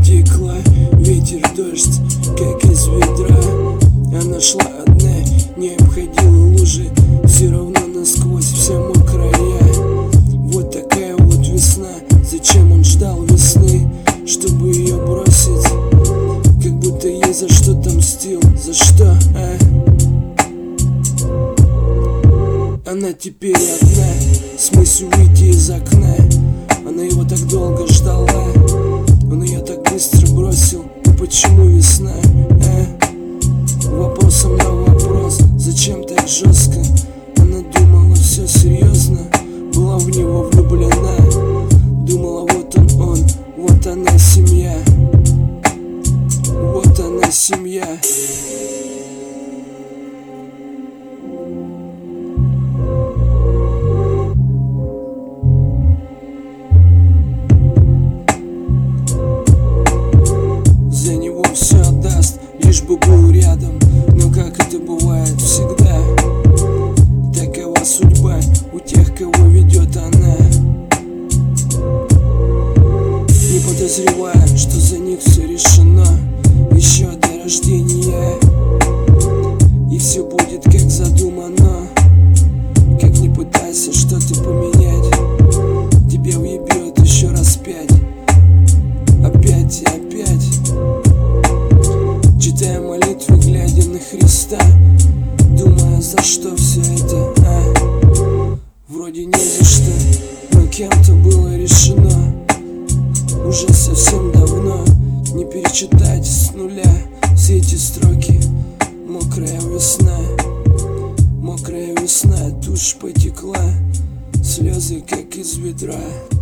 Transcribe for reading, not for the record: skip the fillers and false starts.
потекла, ветер, дождь, как из ведра. Она шла одна, не обходила лужи, все равно насквозь вся мокрая. Вот такая вот весна. Зачем он ждал весны, чтобы ее бросить? Как будто ей за что-то мстил. За что, а? Она теперь одна, с мыслью выйти из окна. Она его так долго ждала, он ее так быстро бросил. И почему весна, а? Вопросом на вопрос, зачем так жестко? Она думала, все серьезно, была в него влюблена. Думала, вот он, вот она семья. Вот она семья. За него все отдаст, лишь бы был рядом. Но как это бывает всегда, такова судьба у тех, кого ведет она. Не подозревая, что за них все решено еще до рождения. И все будет как задумано. Как не пытайся что-то поменять, тебе уебет еще раз 5. Опять и опять. Читая молитвы, глядя на Христа, думая, за что все это, а? Вроде не за что, но кем-то было решено уже совсем давно. Не перечитать с нуля все эти строки. Мокрая весна, тушь потекла, слезы как из ведра.